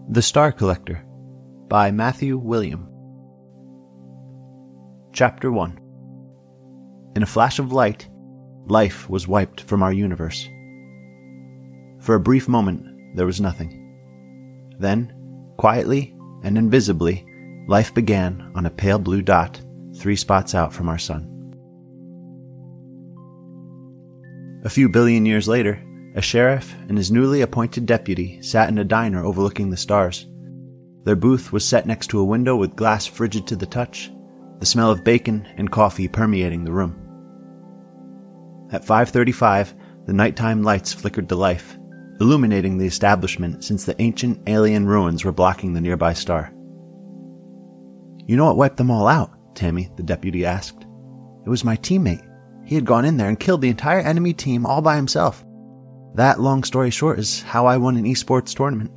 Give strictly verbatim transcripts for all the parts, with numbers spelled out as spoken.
The Star Collector by Matthew William. Chapter one. In a flash of light, life was wiped from our universe. For a brief moment, there was nothing. Then, quietly and invisibly, life began on a pale blue dot three spots out from our sun. A few billion years later, a sheriff and his newly appointed deputy sat in a diner overlooking the stars. Their booth was set next to a window with glass frigid to the touch, the smell of bacon and coffee permeating the room. At five thirty-five, the nighttime lights flickered to life, illuminating the establishment since the ancient alien ruins were blocking the nearby star. "You know what wiped them all out?" Tammy, the deputy, asked. "It was my teammate. He had gone in there and killed the entire enemy team all by himself. That, long story short, is how I won an esports tournament."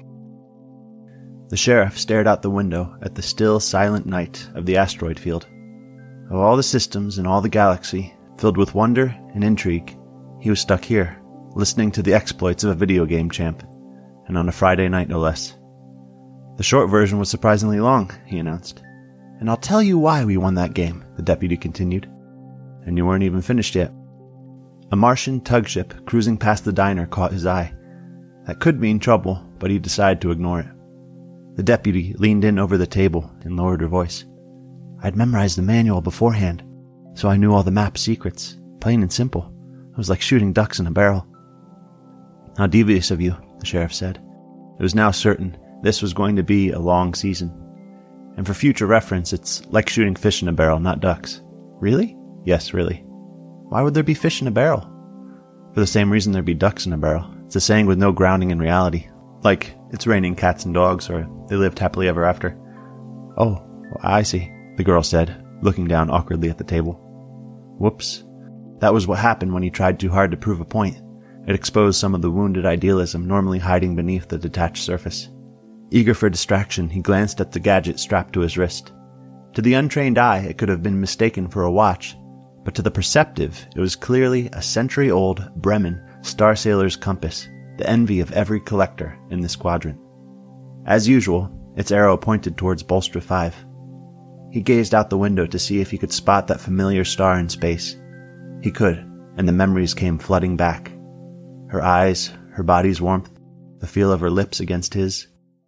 The sheriff stared out the window at the still, silent night of the asteroid field. Of all the systems in all the galaxy, filled with wonder and intrigue, he was stuck here, listening to the exploits of a video game champ, and on a Friday night no less. "The short version was surprisingly long," he announced. "And I'll tell you why we won that game," the deputy continued. "And you weren't even finished yet." A Martian tug ship cruising past the diner caught his eye. That could mean trouble, but he decided to ignore it. The deputy leaned in over the table and lowered her voice. "I'd memorized the manual beforehand, so I knew all the map secrets, plain and simple. It was like shooting ducks in a barrel." "How devious of you," the sheriff said. It was now certain this was going to be a long season. And for future reference, it's like shooting fish in a barrel, not ducks. "Really?" "Yes, really." "Why would there be fish in a barrel?" "For the same reason there'd be ducks in a barrel. It's a saying with no grounding in reality. Like, it's raining cats and dogs, or they lived happily ever after." "Oh, I see," the girl said, looking down awkwardly at the table. Whoops. That was what happened when he tried too hard to prove a point. It exposed some of the wounded idealism normally hiding beneath the detached surface. Eager for distraction, he glanced at the gadget strapped to his wrist. To the untrained eye, it could have been mistaken for a watch, but to the perceptive, it was clearly a century-old Bremen Star Sailor's compass, the envy of every collector in this quadrant. As usual, its arrow pointed towards Bolstra five. He gazed out the window to see if he could spot that familiar star in space. He could, and the memories came flooding back. Her eyes, her body's warmth, the feel of her lips against his.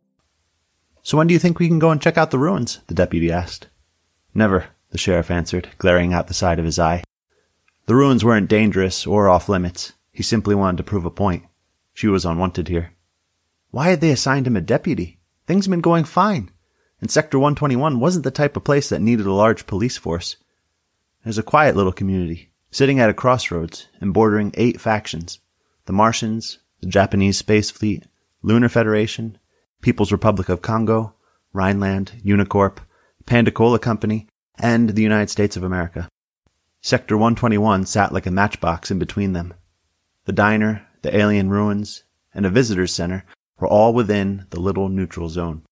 "So when do you think we can go and check out the ruins?" the deputy asked. "Never," the sheriff answered, glaring out the side of his eye. The ruins weren't dangerous or off-limits. He simply wanted to prove a point. She was unwanted here. Why had they assigned him a deputy? Things had been going fine, and Sector one twenty-one wasn't the type of place that needed a large police force. It was a quiet little community, sitting at a crossroads and bordering eight factions: the Martians, the Japanese Space Fleet, Lunar Federation, People's Republic of Congo, Rhineland, Unicorp, Panda Cola Company, and the United States of America. Sector one twenty-one sat like a matchbox in between them. The diner, the alien ruins, and a visitor's center were all within the little neutral zone.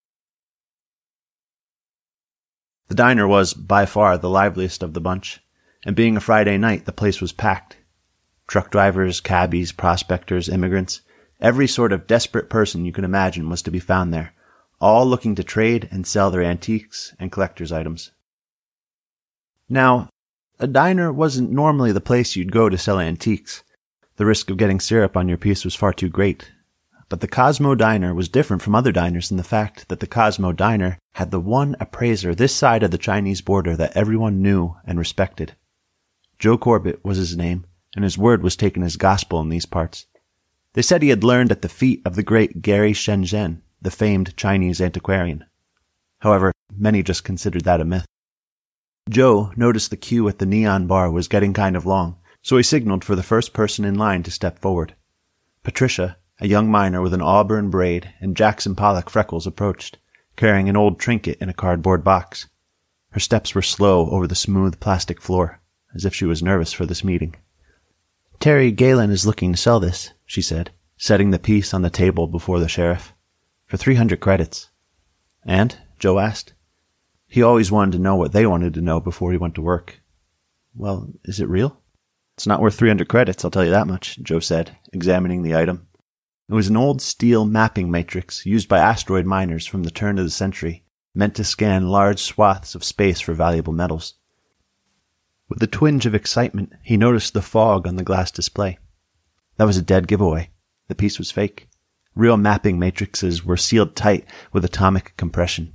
The diner was, by far, the liveliest of the bunch, and being a Friday night, the place was packed. Truck drivers, cabbies, prospectors, immigrants, every sort of desperate person you could imagine was to be found there, all looking to trade and sell their antiques and collector's items. Now, a diner wasn't normally the place you'd go to sell antiques. The risk of getting syrup on your piece was far too great. But the Cosmo Diner was different from other diners in the fact that the Cosmo Diner had the one appraiser this side of the Chinese border that everyone knew and respected. Joe Corbett was his name, and his word was taken as gospel in these parts. They said he had learned at the feet of the great Gary Shenzhen, the famed Chinese antiquarian. However, many just considered that a myth. Joe noticed the queue at the neon bar was getting kind of long, so he signaled for the first person in line to step forward. Patricia, a young miner with an auburn braid and Jackson Pollock freckles, approached, carrying an old trinket in a cardboard box. Her steps were slow over the smooth plastic floor, as if she was nervous for this meeting. "Terry Galen is looking to sell this," she said, setting the piece on the table before the sheriff. "For three hundred credits. "And?" Joe asked. He always wanted to know what they wanted to know before he went to work. "Well, is it real?" "It's not worth three hundred credits, I'll tell you that much," Joe said, examining the item. It was an old steel mapping matrix used by asteroid miners from the turn of the century, meant to scan large swaths of space for valuable metals. With a twinge of excitement, he noticed the fog on the glass display. That was a dead giveaway. The piece was fake. Real mapping matrices were sealed tight with atomic compression.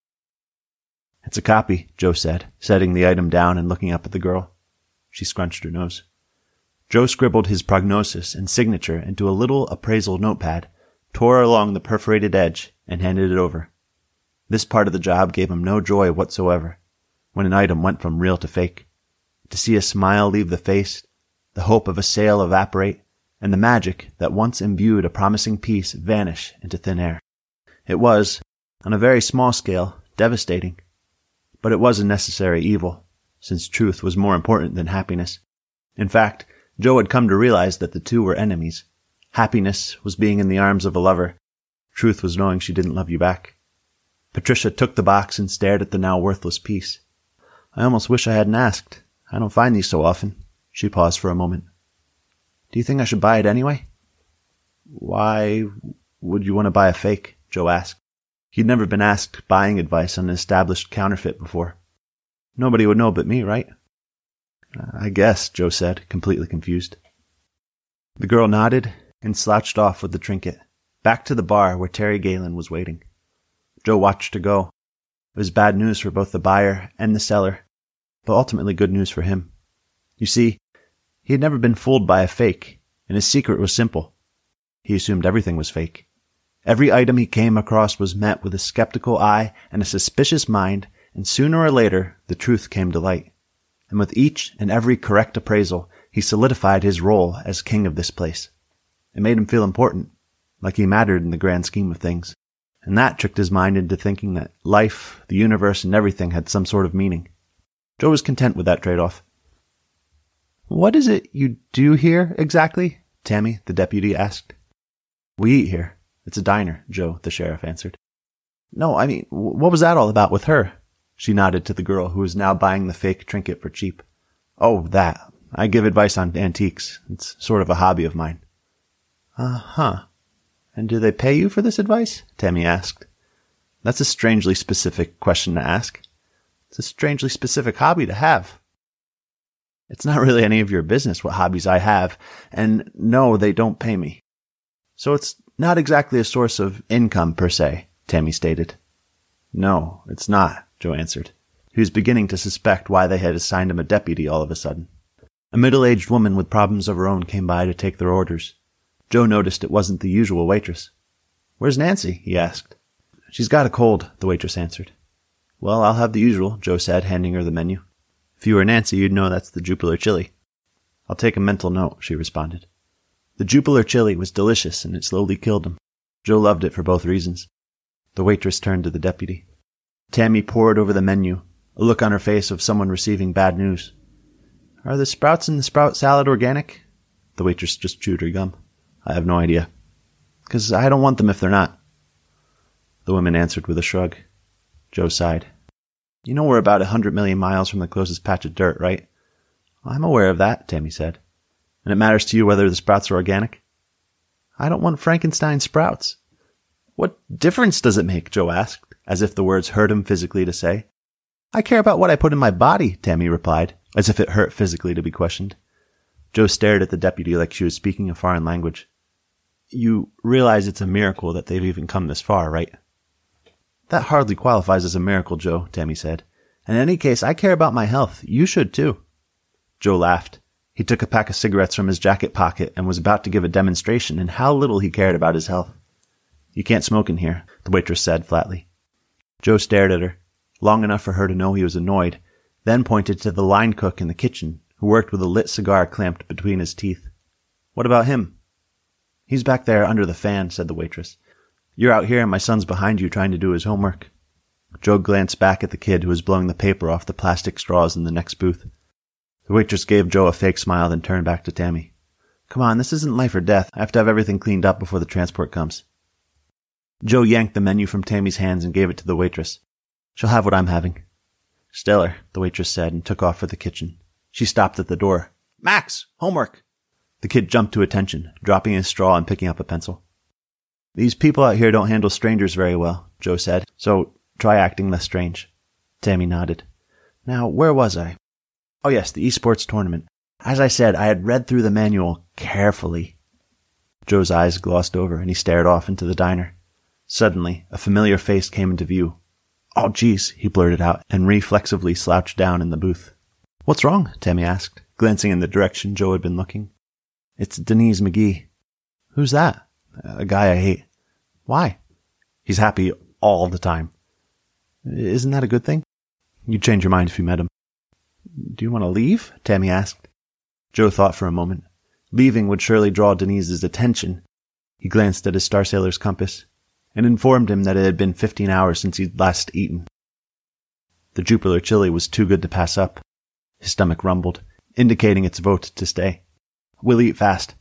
"It's a copy," Joe said, setting the item down and looking up at the girl. She scrunched her nose. Joe scribbled his prognosis and signature into a little appraisal notepad, tore along the perforated edge, and handed it over. This part of the job gave him no joy whatsoever, when an item went from real to fake. To see a smile leave the face, the hope of a sale evaporate, and the magic that once imbued a promising piece vanish into thin air. It was, on a very small scale, devastating. But it was a necessary evil, since truth was more important than happiness. In fact, Joe had come to realize that the two were enemies. Happiness was being in the arms of a lover. Truth was knowing she didn't love you back. Patricia took the box and stared at the now worthless piece. "I almost wish I hadn't asked. I don't find these so often." She paused for a moment. "Do you think I should buy it anyway?" "Why would you want to buy a fake?" Joe asked. He'd never been asked buying advice on an established counterfeit before. "Nobody would know but me, right?" "I guess," Joe said, completely confused. The girl nodded and slouched off with the trinket, back to the bar where Terry Galen was waiting. Joe watched her go. It was bad news for both the buyer and the seller, but ultimately good news for him. You see, he had never been fooled by a fake, and his secret was simple. He assumed everything was fake. Every item he came across was met with a skeptical eye and a suspicious mind, and sooner or later the truth came to light. And with each and every correct appraisal, he solidified his role as king of this place. It made him feel important, like he mattered in the grand scheme of things. And that tricked his mind into thinking that life, the universe, and everything had some sort of meaning. Joe was content with that trade-off. "What is it you do here, exactly?" Tammy, the deputy, asked. "We eat here. It's a diner," Joe, the sheriff, answered. "No, I mean, what was that all about with her?" She nodded to the girl who was now buying the fake trinket for cheap. "Oh, that. I give advice on antiques. It's sort of a hobby of mine." "Uh-huh. And do they pay you for this advice?" Tammy asked. "That's a strangely specific question to ask. It's a strangely specific hobby to have." "It's not really any of your business what hobbies I have, and no, they don't pay me. So it's not exactly a source of income per se," Tammy stated. "No, it's not," Joe answered. He was beginning to suspect why they had assigned him a deputy all of a sudden. A middle-aged woman with problems of her own came by to take their orders. Joe noticed it wasn't the usual waitress. "Where's Nancy?" he asked. "She's got a cold," the waitress answered. "Well, I'll have the usual," Joe said, handing her the menu. "If you were Nancy, you'd know that's the Jupiler chili." "I'll take a mental note," she responded. The Jupiler chili was delicious, and it slowly killed him. Joe loved it for both reasons. The waitress turned to the deputy. Tammy pored over the menu, a look on her face of someone receiving bad news. "Are the sprouts in the sprout salad organic?" The waitress just chewed her gum. "I have no idea." "'Cause I don't want them if they're not." The woman answered with a shrug. Joe sighed. "You know we're about a hundred million miles from the closest patch of dirt, right?" "I'm aware of that," Tammy said. "And it matters to you whether the sprouts are organic?" "I don't want Frankenstein sprouts." "What difference does it make?" Joe asked, as if the words hurt him physically to say. "I care about what I put in my body," Tammy replied, as if it hurt physically to be questioned. Joe stared at the deputy like she was speaking a foreign language. "You realize it's a miracle that they've even come this far, right?" "That hardly qualifies as a miracle, Joe," Tammy said. "In any case, I care about my health. You should, too." Joe laughed. He took a pack of cigarettes from his jacket pocket and was about to give a demonstration in how little he cared about his health. "You can't smoke in here," the waitress said flatly. Joe stared at her, long enough for her to know he was annoyed, then pointed to the line cook in the kitchen, who worked with a lit cigar clamped between his teeth. "What about him?" "He's back there under the fan," said the waitress. "You're out here and my son's behind you trying to do his homework." Joe glanced back at the kid who was blowing the paper off the plastic straws in the next booth. The waitress gave Joe a fake smile, then turned back to Tammy. "Come on, this isn't life or death. I have to have everything cleaned up before the transport comes." Joe yanked the menu from Tammy's hands and gave it to the waitress. "She'll have what I'm having." "Stellar," the waitress said, and took off for the kitchen. She stopped at the door. "Max, homework!" The kid jumped to attention, dropping his straw and picking up a pencil. These people out here don't handle strangers very well, Joe said, so try acting less strange. Tammy nodded. Now, where was I? Oh yes, the esports tournament. As I said, I had read through the manual carefully. Joe's eyes glossed over and he stared off into the diner. Suddenly, a familiar face came into view. Oh, geez, he blurted out and reflexively slouched down in the booth. What's wrong? Tammy asked, glancing in the direction Joe had been looking. It's Denise McGee. Who's that? A guy I hate. Why? He's happy all the time. Isn't that a good thing? You'd change your mind if you met him. Do you want to leave? Tammy asked. Joe thought for a moment. Leaving would surely draw Denise's attention. He glanced at his Star Sailor's compass and informed him that it had been fifteen hours since he'd last eaten. The Jupiler chili was too good to pass up. His stomach rumbled, indicating its vote to stay. We'll eat fast.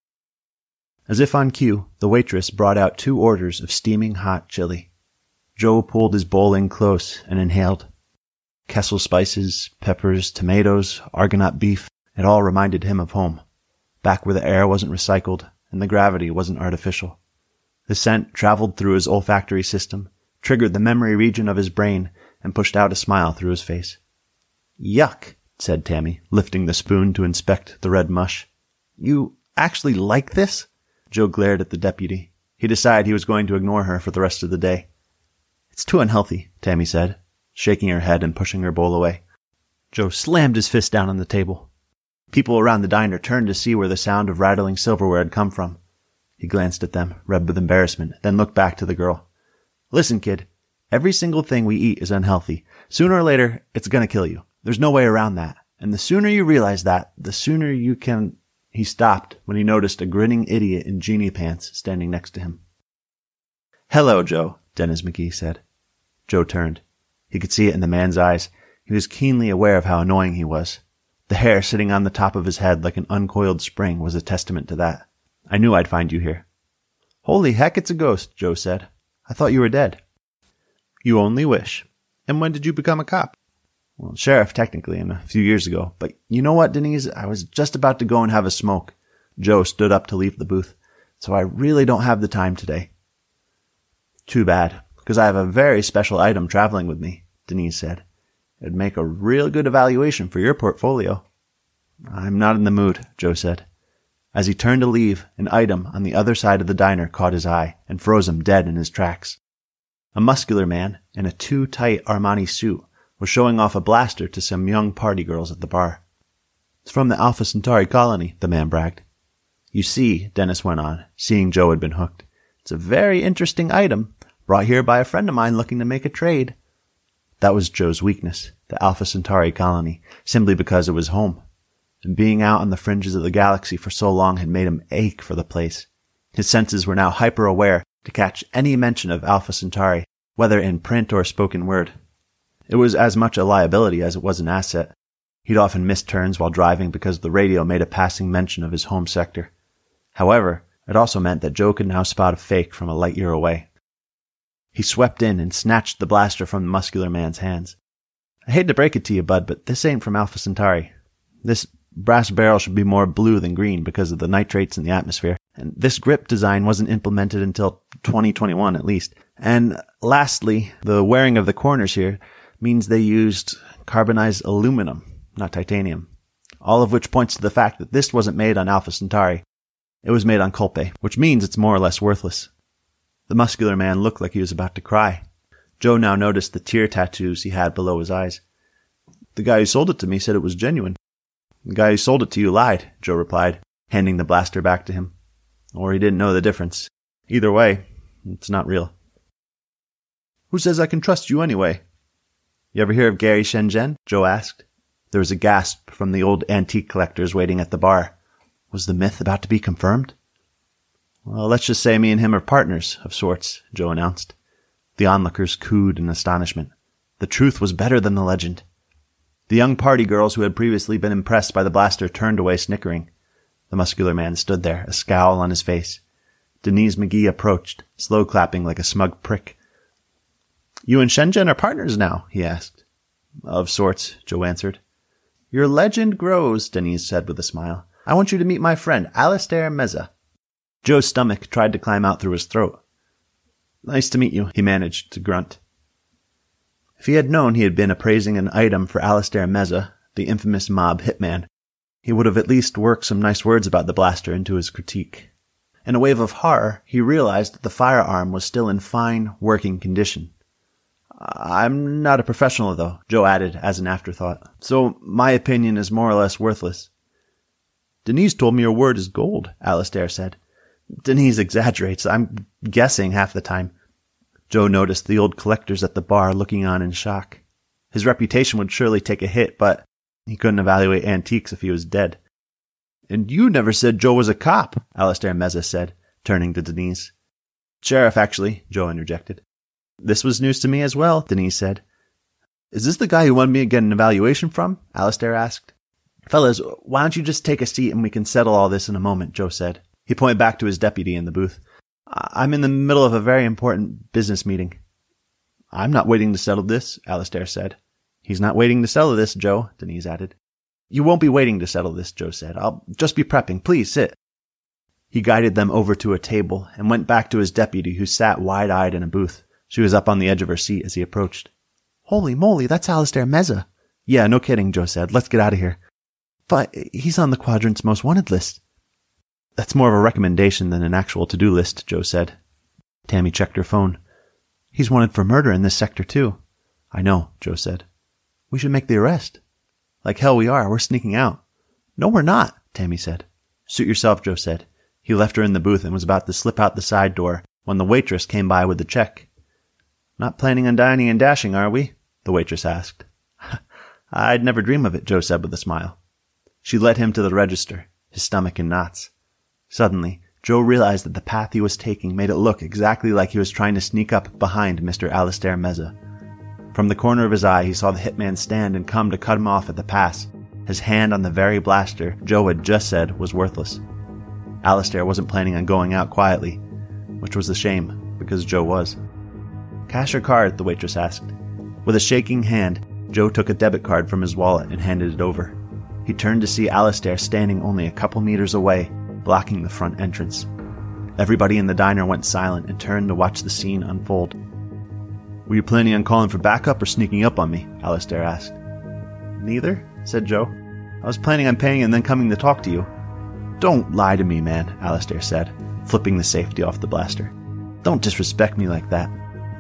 As if on cue, the waitress brought out two orders of steaming hot chili. Joe pulled his bowl in close and inhaled. Kessel spices, peppers, tomatoes, Argonaut beef, it all reminded him of home, back where the air wasn't recycled and the gravity wasn't artificial. The scent traveled through his olfactory system, triggered the memory region of his brain, and pushed out a smile through his face. Yuck, said Tammy, lifting the spoon to inspect the red mush. You actually like this? Joe glared at the deputy. He decided he was going to ignore her for the rest of the day. It's too unhealthy, Tammy said, shaking her head and pushing her bowl away. Joe slammed his fist down on the table. People around the diner turned to see where the sound of rattling silverware had come from. He glanced at them, red with embarrassment, then looked back to the girl. Listen, kid, every single thing we eat is unhealthy. Sooner or later, it's gonna kill you. There's no way around that. And the sooner you realize that, the sooner you can... He stopped when he noticed a grinning idiot in genie pants standing next to him. Hello, Joe, Dennis McGee said. Joe turned. He could see it in the man's eyes. He was keenly aware of how annoying he was. The hair sitting on the top of his head like an uncoiled spring was a testament to that. I knew I'd find you here. Holy heck, it's a ghost, Joe said. I thought you were dead. You only wish. And when did you become a cop? Well, sheriff, technically, and a few years ago. But you know what, Denise? I was just about to go and have a smoke. Joe stood up to leave the booth. So I really don't have the time today. Too bad, because I have a very special item traveling with me, Denise said. It'd make a real good evaluation for your portfolio. I'm not in the mood, Joe said. As he turned to leave, an item on the other side of the diner caught his eye and froze him dead in his tracks. A muscular man in a too-tight Armani suit was showing off a blaster to some young party girls at the bar. It's from the Alpha Centauri colony, the man bragged. You see, Dennis went on, seeing Joe had been hooked. It's a very interesting item, brought here by a friend of mine looking to make a trade. That was Joe's weakness, the Alpha Centauri colony, simply because it was home. And being out on the fringes of the galaxy for so long had made him ache for the place. His senses were now hyper-aware to catch any mention of Alpha Centauri, whether in print or spoken word. It was as much a liability as it was an asset. He'd often missed turns while driving because the radio made a passing mention of his home sector. However, it also meant that Joe could now spot a fake from a light year away. He swept in and snatched the blaster from the muscular man's hands. I hate to break it to you, bud, but this ain't from Alpha Centauri. This brass barrel should be more blue than green because of the nitrates in the atmosphere. And this grip design wasn't implemented until twenty twenty-one at least. And lastly, the wearing of the corners here means they used carbonized aluminum, not titanium. All of which points to the fact that this wasn't made on Alpha Centauri. It was made on Culpe, which means it's more or less worthless. The muscular man looked like he was about to cry. Joe now noticed the tear tattoos he had below his eyes. The guy who sold it to me said it was genuine. The guy who sold it to you lied, Joe replied, handing the blaster back to him. Or he didn't know the difference. Either way, it's not real. Who says I can trust you anyway? You ever hear of Gary Shenzhen? Joe asked. There was a gasp from the old antique collectors waiting at the bar. Was the myth about to be confirmed? Well, let's just say me and him are partners, of sorts, Joe announced. The onlookers cooed in astonishment. The truth was better than the legend. The young party girls who had previously been impressed by the blaster turned away snickering. The muscular man stood there, a scowl on his face. Denise McGee approached, slow clapping like a smug prick. You and Shenzhen are partners now, he asked. Of sorts, Joe answered. Your legend grows, Denise said with a smile. I want you to meet my friend, Alistair Meza. Joe's stomach tried to climb out through his throat. "Nice to meet you," he managed to grunt. If he had known he had been appraising an item for Alistair Meza, the infamous mob hitman, he would have at least worked some nice words about the blaster into his critique. In a wave of horror, he realized that the firearm was still in fine, working condition. "I'm not a professional, though," Joe added as an afterthought, "so my opinion is more or less worthless." "Denise told me your word is gold," Alistair said. "Denise exaggerates. I'm guessing half the time." Joe noticed the old collectors at the bar looking on in shock. His reputation would surely take a hit, but he couldn't evaluate antiques if he was dead. "And you never said Joe was a cop," Alistair Meza said, turning to Denise. "Sheriff, actually," Joe interjected. "This was news to me as well," Denise said. "Is this the guy who wanted me to get an evaluation from?" Alistair asked. "Fellas, why don't you just take a seat and we can settle all this in a moment," Joe said. He pointed back to his deputy in the booth. "I'm in the middle of a very important business meeting." "I'm not waiting to settle this," Alistair said. "He's not waiting to settle this, Joe," Denise added. "You won't be waiting to settle this," Joe said. "I'll just be prepping. Please sit." He guided them over to a table and went back to his deputy, who sat wide-eyed in a booth. She was up on the edge of her seat as he approached. "Holy moly, that's Alistair Meza." "Yeah, no kidding," Joe said. "Let's get out of here." "But he's on the Quadrant's most wanted list." "That's more of a recommendation than an actual to-do list," Joe said. Tammy checked her phone. "He's wanted for murder in this sector, too." "I know," Joe said. "We should make the arrest." "Like hell we are. We're sneaking out." "No, we're not," Tammy said. "Suit yourself," Joe said. He left her in the booth and was about to slip out the side door when the waitress came by with the check. "Not planning on dining and dashing, are we?" the waitress asked. "I'd never dream of it," Joe said with a smile. She led him to the register, his stomach in knots. Suddenly, Joe realized that the path he was taking made it look exactly like he was trying to sneak up behind Mister Alistair Meza. From the corner of his eye, he saw the hitman stand and come to cut him off at the pass, his hand on the very blaster Joe had just said was worthless. Alistair wasn't planning on going out quietly, which was a shame, because Joe was. "Cash or card?" the waitress asked. With a shaking hand, Joe took a debit card from his wallet and handed it over. He turned to see Alistair standing only a couple meters away, blocking the front entrance. Everybody in the diner went silent and turned to watch the scene unfold. "Were you planning on calling for backup or sneaking up on me?" Alistair asked. "Neither," said Joe. "I was planning on paying and then coming to talk to you." "Don't lie to me, man," Alistair said, flipping the safety off the blaster. "Don't disrespect me like that."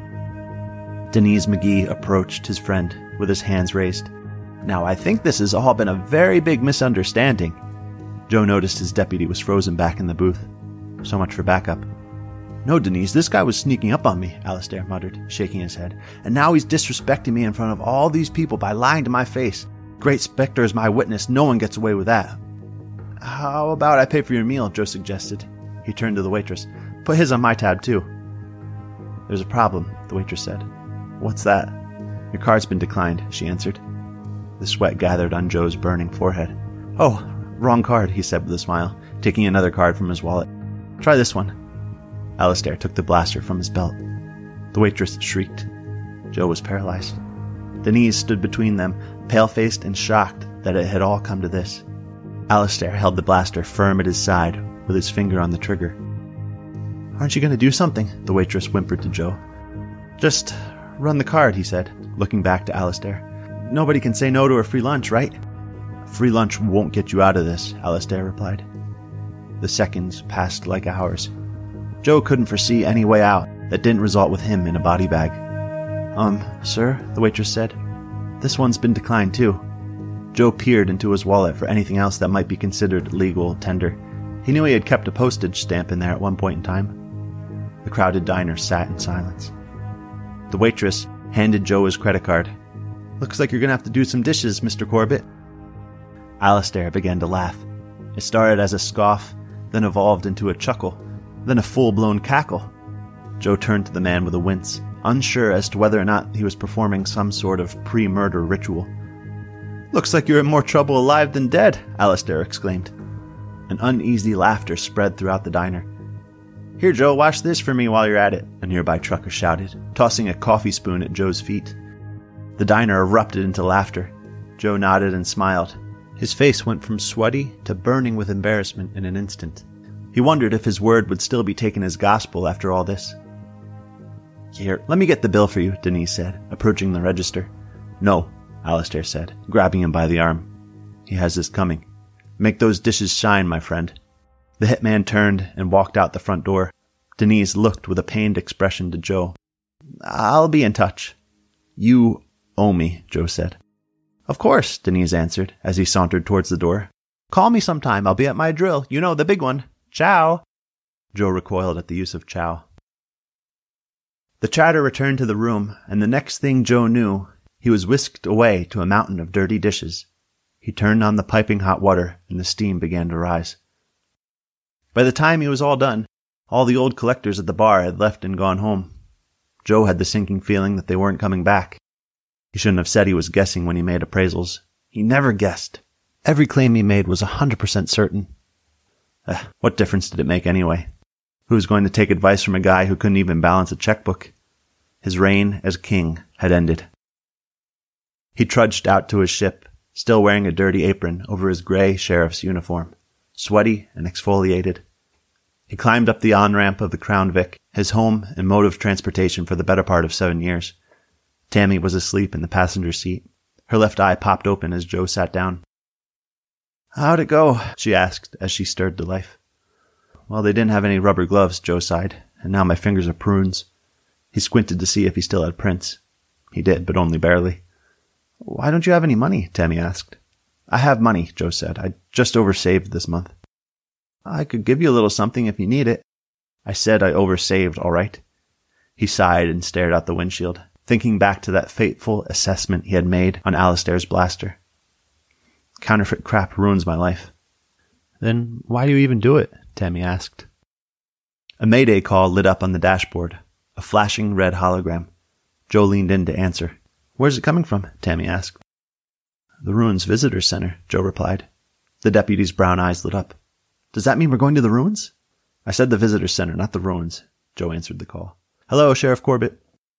Denise McGee approached his friend with his hands raised. "Now, I think this has all been a very big misunderstanding." Joe noticed his deputy was frozen back in the booth. So much for backup. "No, Denise, this guy was sneaking up on me," Alistair muttered, shaking his head. "And now he's disrespecting me in front of all these people by lying to my face. Great Spectre is my witness. No one gets away with that." "How about I pay for your meal?" Joe suggested. He turned to the waitress. "Put his on my tab, too." "There's a problem," the waitress said. "What's that?" "Your card's been declined," she answered. The sweat gathered on Joe's burning forehead. "Oh, wrong card," he said with a smile, taking another card from his wallet. "Try this one." Alistair took the blaster from his belt. The waitress shrieked. Joe was paralyzed. Denise stood between them, pale-faced and shocked that it had all come to this. Alistair held the blaster firm at his side, with his finger on the trigger. "Aren't you going to do something?" the waitress whimpered to Joe. "Just run the card," he said, looking back to Alistair. "Nobody can say no to a free lunch, right?" "Free lunch won't get you out of this," Alistair replied. The seconds passed like hours. Joe couldn't foresee any way out that didn't result with him in a body bag. Um, sir," the waitress said. "This one's been declined, too." Joe peered into his wallet for anything else that might be considered legal tender. He knew he had kept a postage stamp in there at one point in time. The crowded diner sat in silence. The waitress handed Joe his credit card. "Looks like you're going to have to do some dishes, Mister Corbett." Alistair began to laugh. It started as a scoff, then evolved into a chuckle, then a full-blown cackle. Joe turned to the man with a wince, unsure as to whether or not he was performing some sort of pre-murder ritual. "Looks like you're in more trouble alive than dead," Alistair exclaimed. An uneasy laughter spread throughout the diner. "Here, Joe, wash this for me while you're at it," a nearby trucker shouted, tossing a coffee spoon at Joe's feet. The diner erupted into laughter. Joe nodded and smiled. His face went from sweaty to burning with embarrassment in an instant. He wondered if his word would still be taken as gospel after all this. "Here, let me get the bill for you," Denise said, approaching the register. "No," Alistair said, grabbing him by the arm. "He has this coming. Make those dishes shine, my friend." The hitman turned and walked out the front door. Denise looked with a pained expression to Joe. "I'll be in touch." "You owe me," Joe said. "Of course," Denise answered as he sauntered towards the door. "Call me sometime. I'll be at my drill. You know, the big one. Ciao." Joe recoiled at the use of ciao. The chatter returned to the room, and the next thing Joe knew, he was whisked away to a mountain of dirty dishes. He turned on the piping hot water, and the steam began to rise. By the time he was all done, all the old collectors at the bar had left and gone home. Joe had the sinking feeling that they weren't coming back. He shouldn't have said he was guessing when he made appraisals. He never guessed. Every claim he made was a hundred percent certain. Eh, what difference did it make anyway? Who was going to take advice from a guy who couldn't even balance a checkbook? His reign as king had ended. He trudged out to his ship, still wearing a dirty apron over his gray sheriff's uniform, sweaty and exfoliated. He climbed up the on-ramp of the Crown Vic, his home and mode of transportation for the better part of seven years. Tammy was asleep in the passenger seat. Her left eye popped open as Joe sat down. "How'd it go?" she asked as she stirred to life. "Well, they didn't have any rubber gloves," Joe sighed, "and now my fingers are prunes." He squinted to see if he still had prints. He did, but only barely. "Why don't you have any money?" Tammy asked. "I have money," Joe said. "I just oversaved this month." "I could give you a little something if you need it." "I said I oversaved, all right." He sighed and stared out the windshield, thinking back to that fateful assessment he had made on Alistair's blaster. "Counterfeit crap ruins my life." "Then why do you even do it?" Tammy asked. A Mayday call lit up on the dashboard, a flashing red hologram. Joe leaned in to answer. "Where's it coming from?" Tammy asked. "The Ruins Visitor Center," Joe replied. The deputy's brown eyes lit up. "Does that mean we're going to the ruins?" "I said the Visitor Center, not the ruins," Joe answered the call. "Hello, Sheriff Corbett."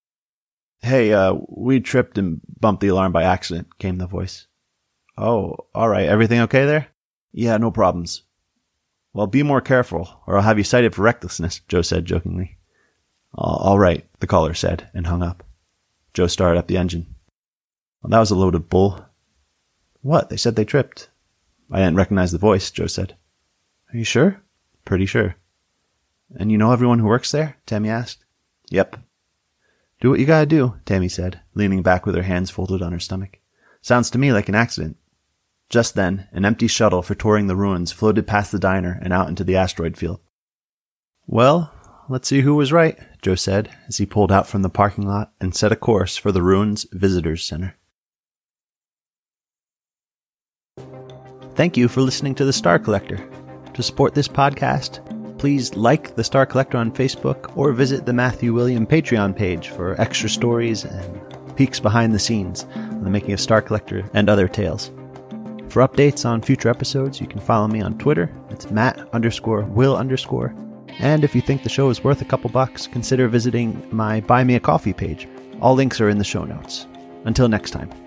"Hey, uh, we tripped and bumped the alarm by accident," came the voice. "Oh, all right. Everything okay there?" "Yeah, no problems." "Well, be more careful, or I'll have you cited for recklessness," Joe said jokingly. "All right," the caller said, and hung up. Joe started up the engine. "Well, that was a load of bull." "What? They said they tripped." "I didn't recognize the voice," Joe said. "Are you sure?" "Pretty sure." "And you know everyone who works there?" Tammy asked. "Yep." "Do what you gotta do," Tammy said, leaning back with her hands folded on her stomach. "Sounds to me like an accident." Just then, an empty shuttle for touring the ruins floated past the diner and out into the asteroid field. "Well, let's see who was right," Joe said as he pulled out from the parking lot and set a course for the Ruins Visitors Center. Thank you for listening to The Star Collector. To support this podcast, please like The Star Collector on Facebook or visit the Matthew William Patreon page for extra stories and peeks behind the scenes on the making of Star Collector and other tales. For updates on future episodes, you can follow me on Twitter. It's Matt underscore Will underscore. And if you think the show is worth a couple bucks, consider visiting my Buy Me a Coffee page. All links are in the show notes. Until next time.